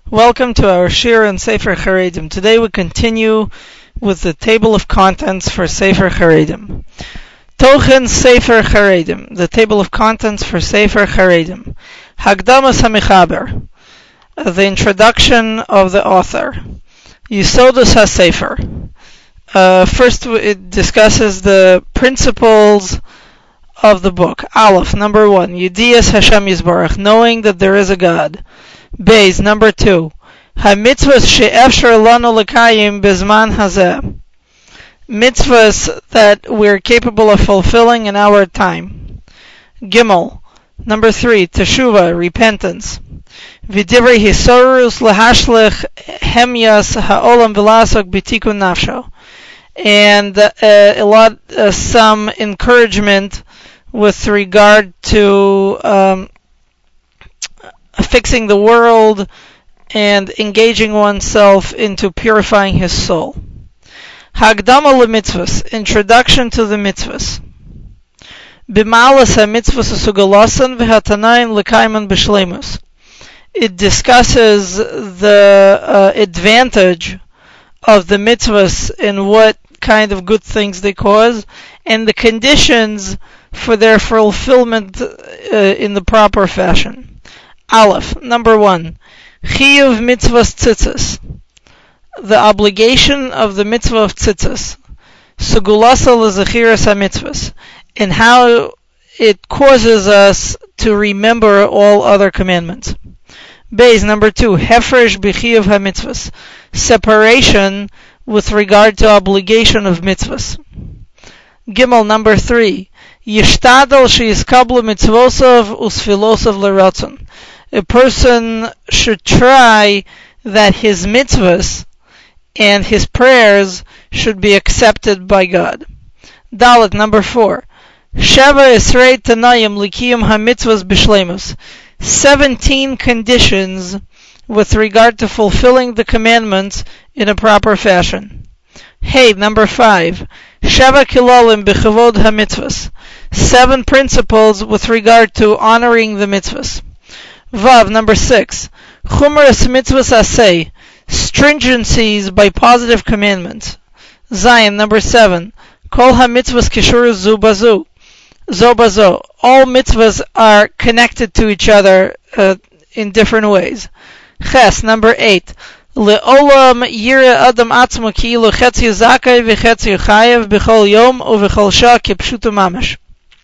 Welcome to our Shir and Sefer Charedim. Today we continue with the table of contents for Sefer Charedim. Tochen Sefer Charedim, the table of contents for Sefer Charedim. Hagdamas HaMechaber, the introduction of the author. Yisodus HaSefer. First it discusses the principles of the book. Aleph, number 1. Yedias Hashem Yisbarach, knowing that there is a God. Beis, number 2. Ha-mitzvahs she'efshar lanu l'kayim bezman hazeh. Mitzvahs that we're capable of fulfilling in our time. Gimel, number 3. Teshuvah, repentance. V'divrei hisorus lahashlich hemyas ha'olam v'lasok b'tikun nafsho. And some encouragement with regard to fixing the world and engaging oneself into purifying his soul. Hagdama lemitzvos, introduction to the mitzvos. B'ma'alas ha-mitzvos usugalosan v'hatanaim l'kaiman b'shleimus. It discusses the advantage of the mitzvos and what kind of good things they cause, and the conditions for their fulfillment in the proper fashion. Aleph, number 1. Chiyuv mitzvahs tzitzis, the obligation of the mitzvah of tzitzis. Sugulasa lezechiras ha-mitzvahs, and how it causes us to remember all other commandments. Beis, number 2. Hefresh b'chiyuv ha-mitzvahs, separation with regard to obligation of mitzvahs. Gimel, number 3. Yishtadel sheyiskablu mitzvosav usfilosav l'ratzon. A person should try that his mitzvahs and his prayers should be accepted by God. Dalet, number 4. Sheva esrei tanayim likiyum ha-mitzvahs b'shleimus. 17 conditions with regard to fulfilling the commandments in a proper fashion. Hey, number 5. Sheva kilolim b'chavod ha-mitzvahs. 7 principles with regard to honoring the mitzvahs. Vav, number 6. Chumras mitzvahs aseh, stringencies by positive commandments. Zayin, number 7. Kol ha-mitzvahs kishur zu bazu. Zo bazo. All mitzvahs are connected to each other in different ways. Ches, number 8. Le'olam yira adam atzmo ki'ilu chetzi zakai v'chetzi chayev b'chol yom u'v'chol shah kipshutu mamash.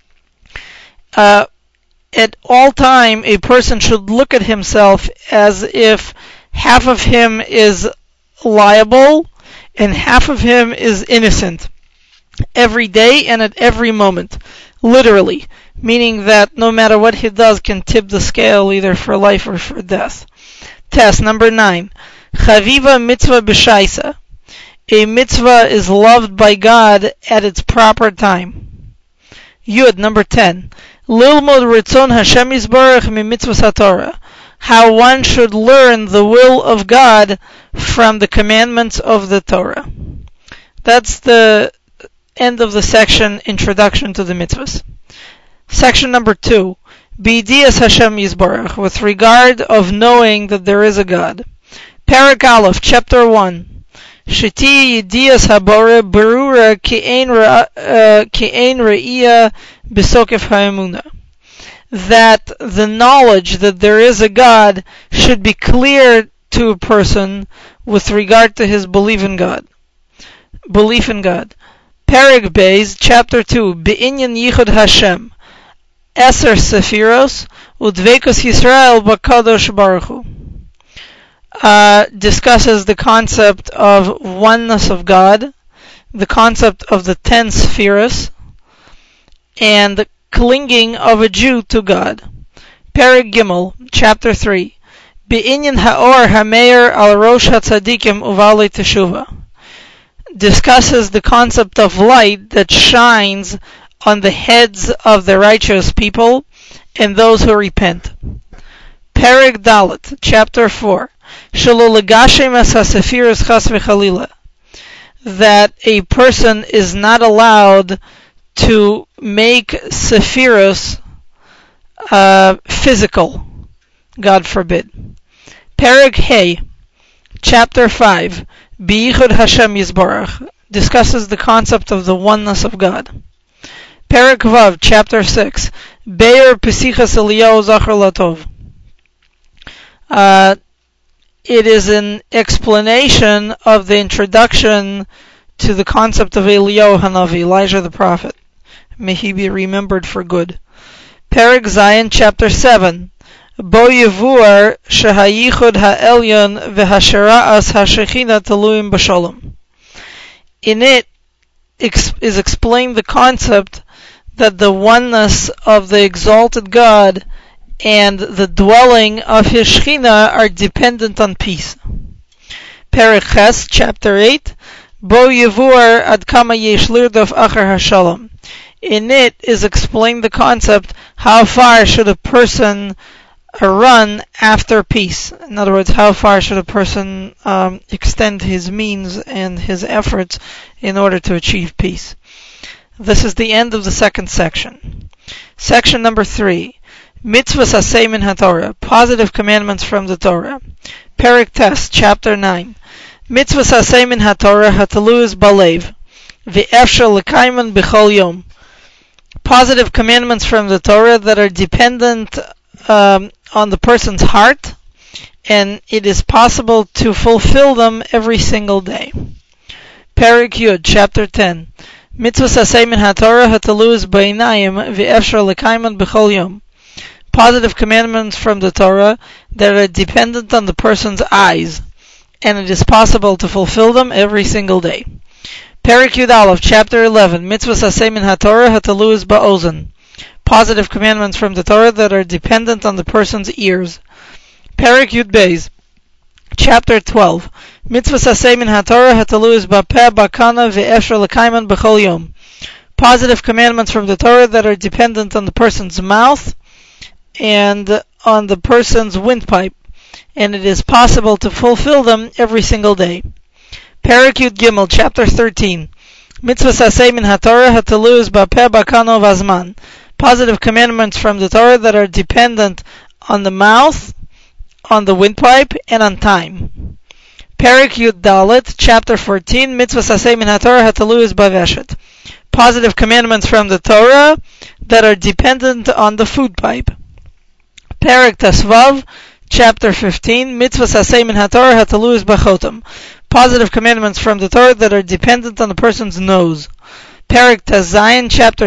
At all time, a person should look at himself as if half of him is liable and half of him is innocent. Every day and at every moment. Literally. Meaning that no matter what he does can tip the scale either for life or for death. Test number 9. Chaviva mitzvah b'shaisa. A mitzvah is loved by God at its proper time. Yud, number 10. Lilmod ritzon Hashem Yisbarach mi mitzvahs haTorah. How one should learn the will of God from the commandments of the Torah. That's the end of the section, introduction to the mitzvahs. Section number 2. B'yedias Hashem Yisbarach, with regard of knowing that there is a God. Parak Aleph, chapter 1. Sheti yedias habore berura ki'ein re'iyah b'sokef ha'emunah. That the knowledge that there is a God should be clear to a person with regard to his belief in God. Parak Beis, chapter 2. Be'inyan yichud Hashem. Eser Sephiros udvekos Yisrael b'kadosh Baruch Hu. Discusses the concept of oneness of God, the concept of the 10 Sephiros, and the clinging of a Jew to God. Perek Gimel, chapter 3. Be'inyan ha'or ha'meir al rosh ha'tzadikim uvalei teshuvah. Discusses the concept of light that shines on the heads of the righteous people and those who repent. Perek Dalet, chapter 4. Shelo legashem es ha-sephiros chas v'chalila. That a person is not allowed to make sephiros physical. God forbid. Perek Hey, Chapter 5, B'yichud Hashem Yisborach, discusses the concept of the oneness of God. Perek Vav, Chapter 6, Be'er Pesichas Eliyahu Zachar Latov. It is an explanation of the introduction to the concept of Eliyahu Hanavi, Elijah the prophet. May he be remembered for good. Perek Zayin, Chapter 7, Bo Yevur Shehayichud Ha'elyon V'Hashera'as Hashechina Taluyim B'Sholom. In it is explained the concept that the oneness of the exalted God and the dwelling of His Shechina are dependent on peace. Perek Ches, Chapter 8, Bo Yevur Ad Kama Yesh Lirdof Achar HaShalom. In it is explained the concept, how far should a person run after peace? In other words, how far should a person extend his means and his efforts in order to achieve peace? This is the end of the second section. Section number 3. Mitzvahs Aseh min HaTorah, positive commandments from the Torah. Perek Tes, Chapter 9. Mitzvahs Aseh min HaTorah hataluyos balev, ve'efshar lekayman b'chol yom. Positive commandments from the Torah that are dependent on the person's heart, and it is possible to fulfill them every single day. Perek Yud, Chapter 10. Mitzvahs Aseh min HaTorah hataluyos b'einayim, ve'efshar lekayman b'chol yom. Positive commandments from the Torah that are dependent on the person's eyes, and it is possible to fulfill them every single day. Perek Yud Aleph, Chapter 11, Mitzvahs Aseh min HaTorah hataluyos ba'ozen. Positive commandments from the Torah that are dependent on the person's ears. Perek Yud Beis, Chapter 12, Mitzvahs Aseh min HaTorah hataluyos ba'peh ba'kana ve'efshar lekayman b'chol yom. Positive commandments from the Torah that are dependent on the person's mouth and on the person's windpipe, and it is possible to fulfill them every single day. Perek Yud Gimel, Chapter 13, Mitzvahs Aseh min HaTorah hataluyos ba'peh ba'kana v'azman. Positive commandments from the Torah that are dependent on the mouth, on the windpipe, and on time. Perek Yud Dalet, Chapter 14, Mitzvahs Aseh min HaTorah hataluyos ba'veshet. Positive commandments from the Torah that are dependent on the food pipe. Perek Tesvav, Chapter 15, Mitzvahs Aseh min HaTorah hataluyos b'chotam. Positive commandments from the Torah that are dependent on the person's nose. Perek Tezayin,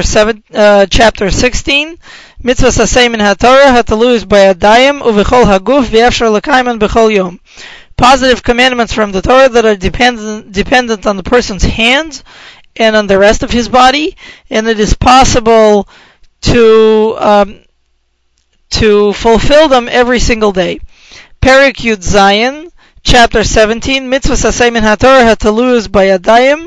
Chapter 16, Mitzvahs Aseh min HaTorah hataluyos b'yadayim uv'chol haguf ve'efshar lekayman b'chol yom. Positive commandments from the Torah that are dependent on the person's hands and on the rest of his body, and it is possible to fulfill them every single day. Perek Yud Zayin, Chapter 17, Mitzvahs Aseh min HaTorah hataluyos b'yadayim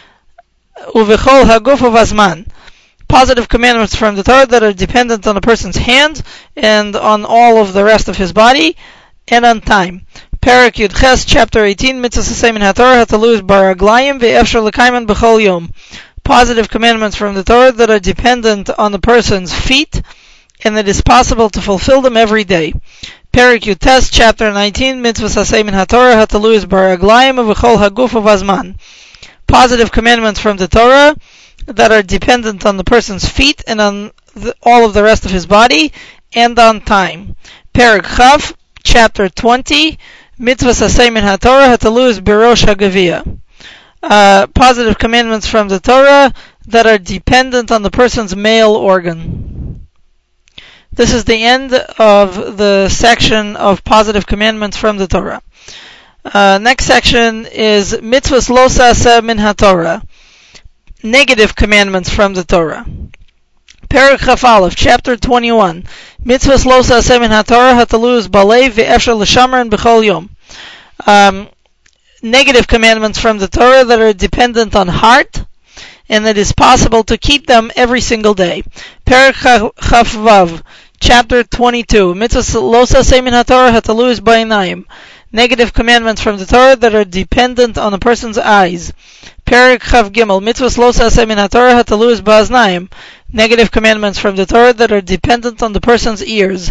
uv'chol haguf uv'azman. Positive commandments from the Torah that are dependent on a person's hands and on all of the rest of his body and on time. Perek Yud Ches, Chapter 18, Mitzvahs Aseh min HaTorah hataluyos b'raglayim ve'efshar lekayman b'chol yom. Positive commandments from the Torah that are dependent on the person's feet, and it is possible to fulfill them every day. Perek Yud Tes, Chapter 19, Mitzvahs Aseh min HaTorah hataluyos b'raglayim uv'chol haguf uv'azman. Positive commandments from the Torah that are dependent on the person's feet and on all of the rest of his body and on time. Perek Chav, Chapter 20, Mitzvahs Aseh min HaTorah hataluyos b'rosh hagavia. Positive commandments from the Torah that are dependent on the person's male organ. This is the end of the section of positive commandments from the Torah. Next section is Mitzvahs Lo Ta'aseh min HaTorah, negative commandments from the Torah. Perek Chaf Aleph, Chapter 21, Mitzvahs Lo Ta'aseh min HaTorah hataluyos balev ve'efshar l'shamran b'chol yom. Negative commandments from the Torah that are dependent on heart, and it is possible to keep them every single day. Perek Chaf Vav, Chapter 22, Mitzvahs Lo Ta'aseh min HaTorah hataluyos b'einayim. Negative commandments from the Torah that are dependent on a person's eyes. Perek Chav Gimel, Mitzvahs Lo Ta'aseh min HaTorah hataluyos ba'aznayim. Negative commandments from the Torah that are dependent on the person's ears.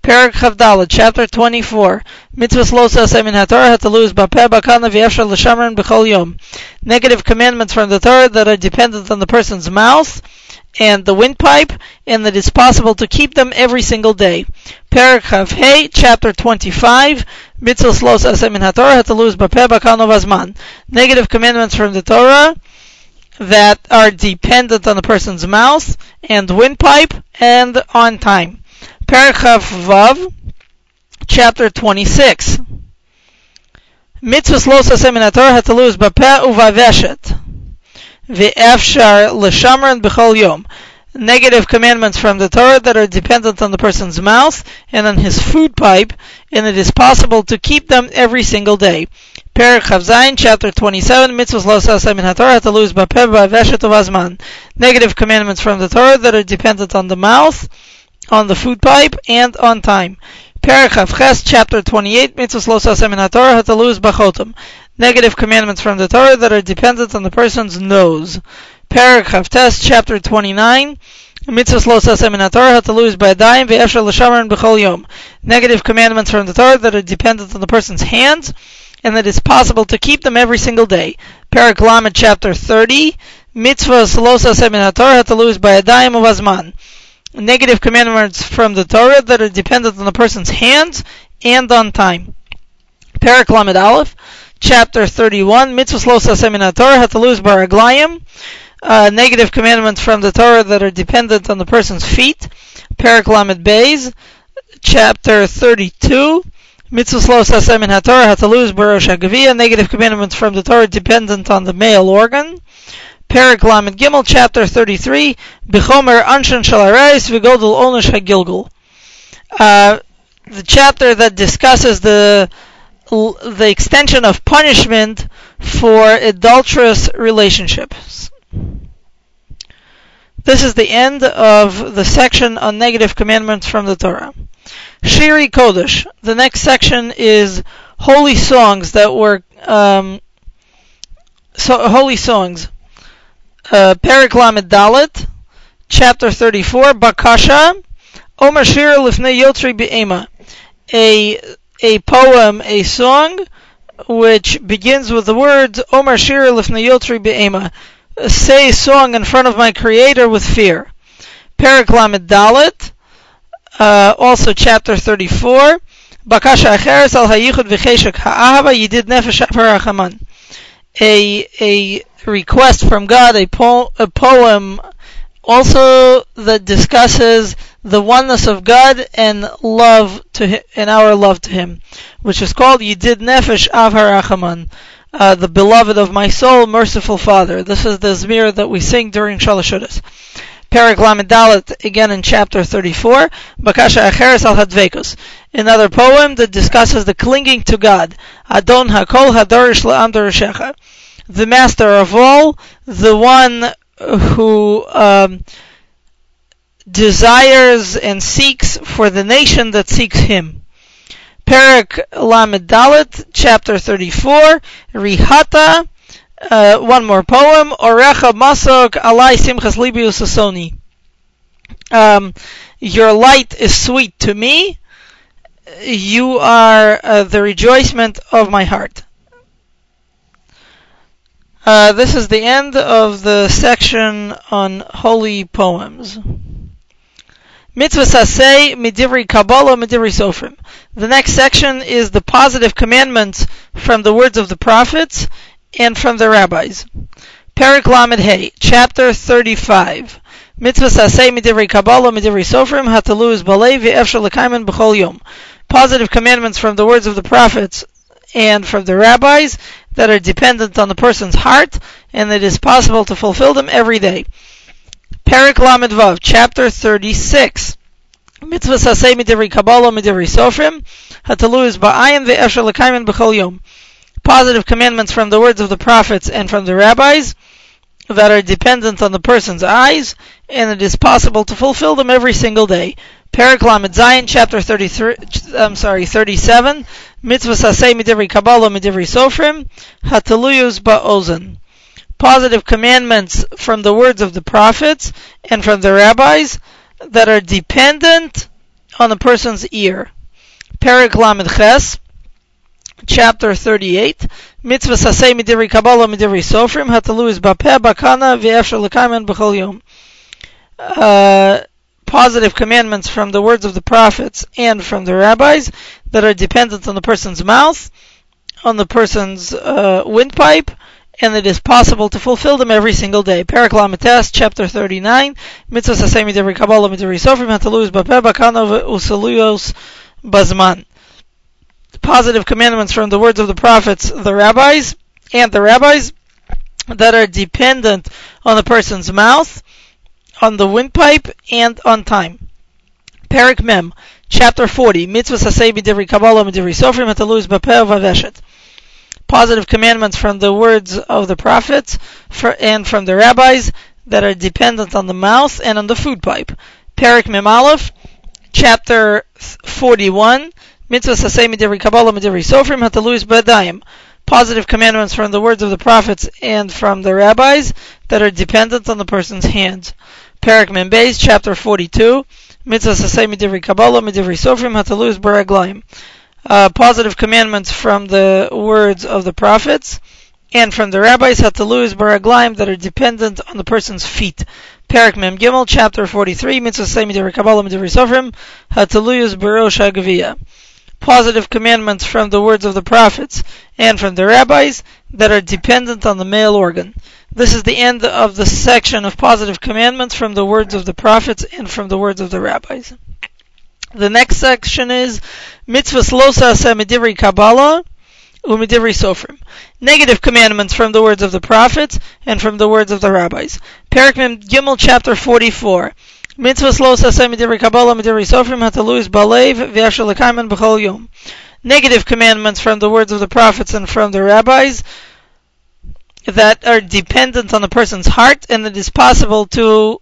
Perak Chavdalet, chapter 24. Mitzvahs lo saseh min haTorah hataluz bapeh bakana v'yefshar l'shamran b'chol yom. Negative commandments from the Torah that are dependent on the person's mouth and the windpipe, and that it's possible to keep them every single day. Perak Chavhei, chapter 25. Mitzvahs lo saseh min haTorah hataluz bapeh bakana v'azman. Negative commandments from the Torah that are dependent on the person's mouth and windpipe and on time. Paragraph Vav, chapter 26. Mitzvahs lo saseh min haTorah hataluz bapeh uvaveshet v'efshar l'shamran b'chol yom. Negative commandments from the Torah that are dependent on the person's mouth and on his food pipe, and it is possible to keep them every single day. Paragraph Zayin, chapter 27. Mitzvahs lo saseh min haTorah hataluz bapeh uvaveshet uvazman. Negative commandments from the Torah that are dependent on the mouth, on the food pipe, and on time. Paragraph Ches, chapter 28. Mitzvahs lo saseh min haTorah hataluz bachotam. Negative commandments from the Torah that are dependent on the person's nose. Paragraph Tes, chapter 29. Mitzvahs lo saseh min haTorah hataluz b'yadayim v'efshar l'shamran b'chol yom. Negative commandments from the Torah that are dependent on the person's hands, and that it's possible to keep them every single day. Parak Lamed, chapter 30. Mitzvahs lo saseh min haTorah hataluz b'yadayim uvazman. Negative commandments from the Torah that are dependent on the person's hands and on time. Parak Lamed Aleph, chapter 31. Mitzvahs lo saseh min haTorah hataluz baraglayim. Negative commandments from the Torah that are dependent on the person's feet. Parak Lamed Beis, chapter 32. Mitzvahs lo saseh min haTorah hataluz barosh hagaviyah. Negative commandments from the Torah dependent on the male organ. Perak Lamed Gimel, chapter 33. B'chomer anshan shel hareis v'godel onesh hagilgul. The chapter that discusses the extension of punishment for adulterous relationships. This is the end of the section on negative commandments from the Torah. Shiri Kodesh. The next section is holy songs that were holy songs. Perak Lamed Dalet, chapter 34. Bakasha, Omer Shir Lifnei Yotri Be'ema. A poem, a song, which begins with the words Omer Shir Lifnei Yotri Be'ema. Say a song in front of my Creator with fear. Perak Lamed Dalet, also chapter 34. Bakasha Acheres Al Hayichud V'Cheshek Ha'ahava Yidid Nefesh Ha'arachaman. A request from God, a poem also that discusses the oneness of God and love to him, and our love to Him, which is called Yidid Nefesh Av HaRachaman, the beloved of my soul, merciful Father. This is the Zmir that we sing during Shalosh Shudas. Perak Lamed Dalet, again in chapter 34. Bakasha Acheres Al Hadvekus, another poem that discusses the clinging to God. Adon HaKol Hadorish La'am Doroshecha, the master of all, the one who desires and seeks for the nation that seeks him. Perak Lamed Dalet, chapter 34. Rihata, one more poem. Orecha Masok Alai Simchas Libi Usasoni. Your light is sweet to me. You are the rejoicement of my heart. This is the end of the section on holy poems. Mitzvah Saseh Midivri Kabbalah Midivri Sofrim. The next section is the positive commandments from the words of the prophets and from the rabbis. Perak Lamed Hey, chapter 35. Mitzvah Saseh Midivri Kabbalah Midivri Sofrim Hataluz Balei V'Efshar L'Kaiman B'chol Yom. Positive commandments from the words of the prophets and from the rabbis that are dependent on the person's heart, and it is possible to fulfill them every day. Perak Lamed Vav, chapter 36. Mitzvah Saseh Midivri Kabbalah Midivri Sofrim Hataluz Ba'ayin V'Efshar L'Kaiman B'chol Yom. Positive commandments from the words of the prophets and from the rabbis that are dependent on the person's eyes, and it is possible to fulfill them every single day. Perak Lamed Zayin, chapter 37. Mitzvah Saseh Midivri Kabbalah Midivri Sofrim Hataluyus Ba'ozen. Positive commandments from the words of the prophets and from the rabbis that are dependent on a person's ear. Perek Lamed Ches, chapter 38. Mitzvah sasei midivri Kabbalah midivri Sofrim hataluis bapeh bakana v'efshar l'kaimen b'chol yom. Positive commandments from the words of the prophets and from the rabbis that are dependent on the person's mouth, on the person's windpipe, and it is possible to fulfill them every single day. Perek Lamed Tes, chapter 39. Mitzvah sasei midivri Kabbalah midivri Sofrim hataluis bapeh bakana v'usaluyos bazman. Positive commandments from the words of the prophets, the rabbis, and the rabbis that are dependent on the person's mouth, on the windpipe, and on time. Perek Mem, chapter 40. Mitzvah sasei midivri Kabbalah midivri Sofrim hataluis bapeh v'aveshet. Positive commandments from the words of the prophets and from the rabbis that are dependent on the mouth and on the food pipe. Perek Mem Aleph, chapter 41. Mitzvah sasei midivri Kabbalah midivri Sofrim hataluis b'yadayim. Positive commandments from the words of the prophets and from the rabbis that are dependent on the person's hands. Perek Mem Beis, chapter 42. Mitzvah sasei midivri Kabbalah midivri Sofrim hataluis b'raglayim. Positive commandments from the words of the prophets and from the rabbis hataluis b'raglayim that are dependent on the person's feet. Perek Mem Gimel, chapter 43. Mitzvah sasei midivri Kabbalah midivri Sofrim hataluis b'rosh hagaviyah. Positive commandments from the words of the prophets and from the rabbis that are dependent on the male organ. This is the end of the section of positive commandments from the words of the prophets and from the words of the rabbis. The next section is mitzvahs lo saseh midivri Kabbalah u'midivri Sofrim. Negative commandments from the words of the prophets and from the words of the rabbis. Perek Mem Gimel, chapter 44. Mitzvahs lo saseh midivri Kabbalah midivri Sofrim hataluis balev v'efshar l'kaimen b'chol yom. Negative commandments from the words of the prophets and from the rabbis that are dependent on the person's heart, and it is possible to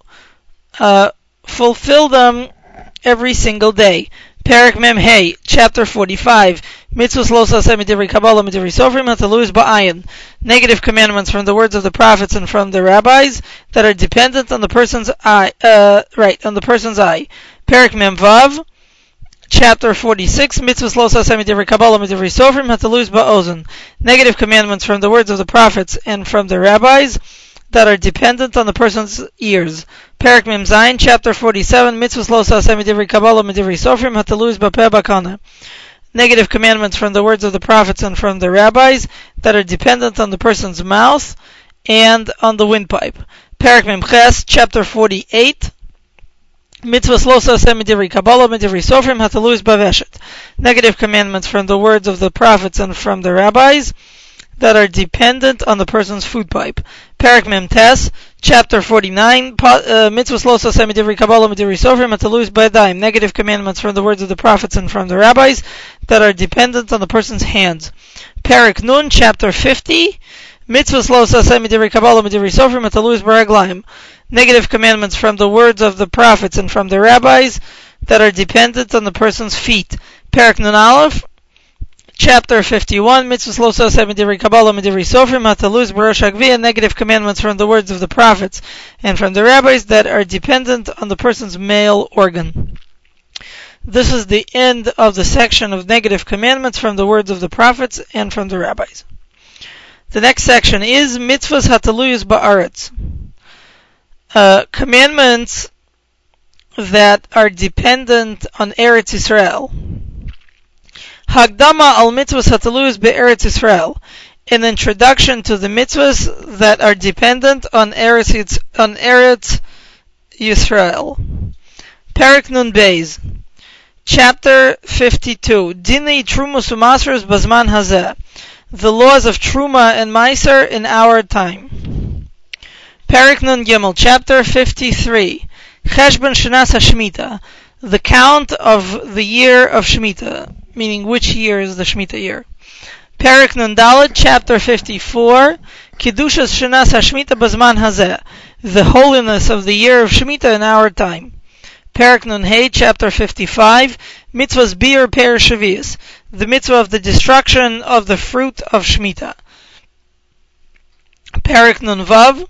fulfill them every single day. Perek Mem Hey, chapter 45. Mitzvahs lo saseh midivri Kabbalah midivri Sofrim hataluis ba'ayin. Negative commandments from the words of the prophets and from the rabbis that are dependent on the person's eye. On the person's eye. Perek Mem Vav, chapter 46. Mitzvahs lo saseh midivri Kabbalah midivri Sofrim hataluis ba'ozen. Negative commandments from the words of the prophets and from the rabbis that are dependent on the person's ears. Perek Mem Zayin, chapter 47. Mitzvahs lo saseh midivri Kabbalah midivri Sofrim hataluis bapeh bakana. Negative commandments from the words of the prophets and from the rabbis that are dependent on the person's mouth and on the windpipe. Perek Mem Ches, chapter 48. Mitzvahs lo saseh midivri Kabbalah midivri Sofrim hataluis b'aveshet. Negative commandments from the words of the prophets and from the rabbis that are dependent on the person's food pipe. Perek Mem Tes, chapter 49. Mitzvahs lo saseh midivri Kabbalah midivri Sofrim hataluis b'yadayim. Negative commandments from the words of the prophets and from the rabbis that are dependent on the person's hands. Perek Nun, chapter 50. Mitzvahs lo saseh midivri Kabbalah midivri Sofrim hataluis b'raglayim. Negative commandments from the words of the prophets and from the rabbis that are dependent on the person's feet. Perek Nun Aleph, chapter 51. Mitzvahs lo saseh midivri Kabbalah midivri Sofrim hataluis b'rosh hagaviyah. Negative commandments from the words of the prophets and from the rabbis that are dependent on the person's male organ. This is the end of the section of negative commandments from the words of the prophets and from the rabbis. The next section is mitzvahs hataluyos ba'aretz. Commandments that are dependent on Eretz Yisrael. Hagdama al mitzvahs hataluyos be'eretz Yisrael. An introduction to the mitzvahs that are dependent on Eretz Yisrael. Perek Nun Beis, chapter 52. Dinei Trumas u'Masros bazman hazeh. The laws of Truma and Meiser in our time. Perek Nun Gimel, chapter 53. Cheshbon Shanas HaShmita. The count of the year of Shemitah, meaning which year is the Shemitah year. Perek Nun Dalet, chapter 54. Kedushas Shanas HaShmita bazman hazeh. The holiness of the year of Shemitah in our time. Perek Nun Hey, chapter 55. Mitzvahs Bir Per Shavias. The mitzvah of the destruction of the fruit of Shemitah. Perek Nun Vav,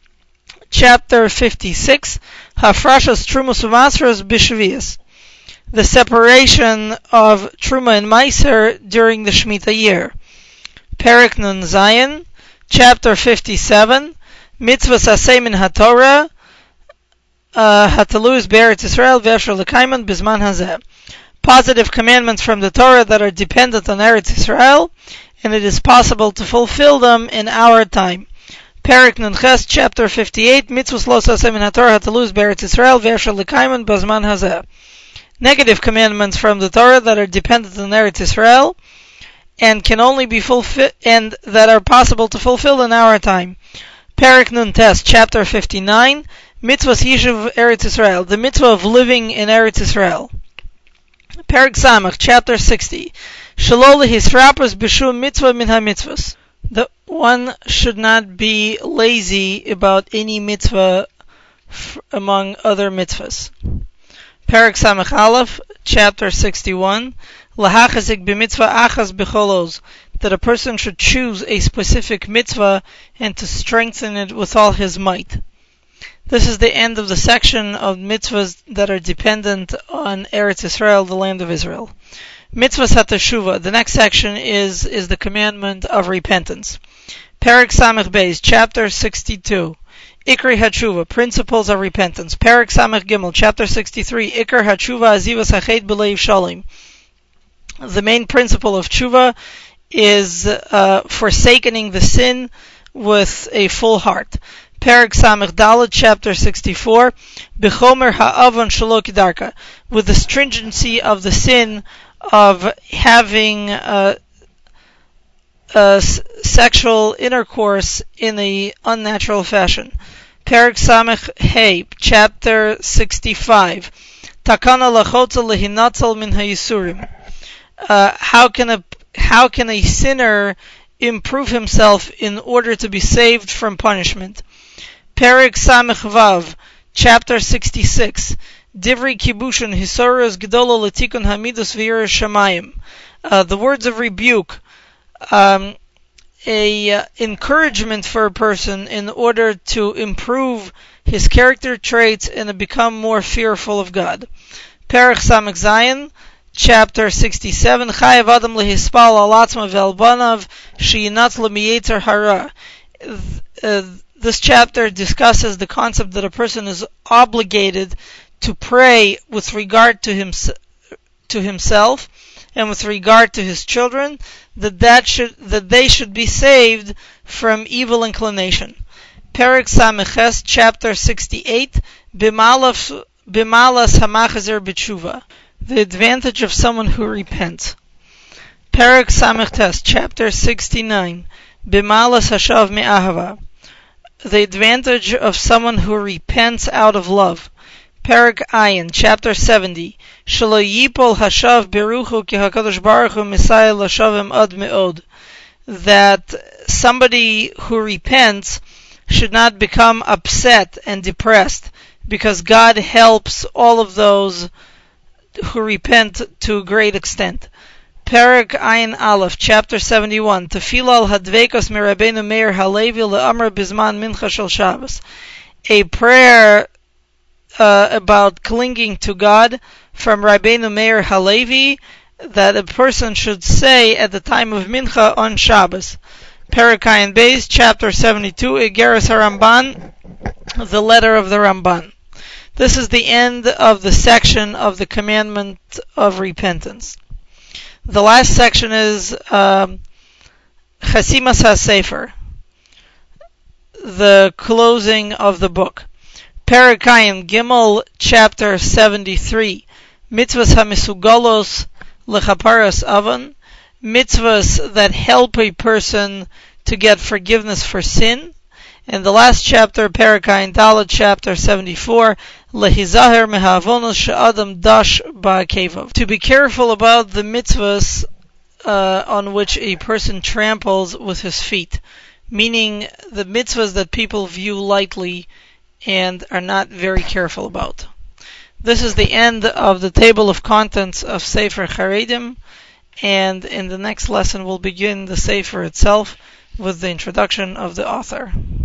chapter 56. Hafrashas Trumas u'Masros b'Shvias. the separation of Truma and Meiser during the Shemitah year. Perek Nun Zayin, chapter 57, Mitzvahs Aseh Min HaTorah, Hatalus Be'eretz Yisrael Ve'efshar L'Kaiman Bizman Hazeh. Positive commandments from the Torah that are dependent on Eretz Yisrael, and it is possible to fulfill them in our time. Perek Nun Ches, chapter 58, Mitzvahs Lo Aseh Min HaTorah Hatalus Be'eretz Yisrael Ve'efshar L'Kaiman Bizman Hazeh. Negative commandments from the Torah that are dependent on Eretz Yisrael, and can only be fulfilled, and that are possible to fulfill in our time. Perek Nun Tes, chapter 59, Mitzvahs Yishuv Eretz Yisrael, the mitzvah of living in Eretz Yisrael. Perek Samach, chapter 60, Shelo lehisrapos b'shum mitzvah min ha-mitzvahs. The one should not be lazy about any mitzvah among other mitzvahs. Perek Samach Aleph, chapter 61, Lahachazik b'mitzvah achas b'cholos, that a person should choose a specific mitzvah and to strengthen it with all his might. This is the end of the section of mitzvahs that are dependent on Eretz Yisrael, the land of Israel. Mitzvahs HaTeshuva, the next section is the commandment of repentance. Perek Samach Beis, chapter 62, Ikri HaTshuva, principles of repentance. Perek Samach Gimel, chapter 63, Ikar HaTshuva Azivas HaChet B'leiv Shalim. The main principle of tshuva is forsaking the sin with a full heart. Perek Samach Dalet, chapter 64, B'chomer ha'avon shelo kidarka, with the stringency of the sin of having sexual intercourse in a unnatural fashion. Perek Samach Hey, chapter 65, Takana lachotza lehinatzal min ha'yisurim. How can a sinner improve himself in order to be saved from punishment? Perek Samech Vav, chapter 66, Divrei Kibushon Hisoros Gedolo Letikun Hamidus V'Yiras Shamayim. The words of rebuke, a encouragement for a person in order to improve his character traits and to become more fearful of God. Perek Samech Zayin, chapter 67, Chayav Adam lehispal al atzma ve'al banav sheyinatz lo miyetzer hara. This chapter discusses the concept that a person is obligated to pray with regard to himself and with regard to his children, that they should be saved from evil inclination. Perek Sameches, chapter 68, Bimalas hamachazer b'tshuva, the advantage of someone who repents. Perek Samechtes, chapter 69, Bimalas hashav me'ahava, the advantage of someone who repents out of love. Perek Ayin, chapter 70, Shelo yipol hashav beruchu ki hakadosh baruch hu misayel lashavim ad me'od, that somebody who repents should not become upset and depressed, because God helps all of those who repent to a great extent. Perek Ayin Aleph, chapter 71, Tefillah al hadvekos mirabbeinu Meir Halevi le'amr bizman mincha shel Shabbos, a prayer about clinging to God from Rabbeinu Meir Halevi that a person should say at the time of mincha on Shabbos. Perek Ayin Beis, chapter 72, Igeres HaRamban, the letter of the Ramban. This is the end of the section of the commandment of repentance. The last section is Chasimas HaSefer, the closing of the book. Perek Ayin Gimel, chapter 73, Mitzvahs HaMesugalos Lechaparas Avon, mitzvahs that help a person to get forgiveness for sin. And the last chapter, Perek Ayin Dalet, chapter 74, Lehizaher mehavonos she'adam dash ba'akevav, to be careful about the mitzvahs on which a person tramples with his feet, meaning the mitzvahs that people view lightly and are not very careful about. This is the end of the table of contents of Sefer Charedim, and in the next lesson we'll begin the Sefer itself with the introduction of the author.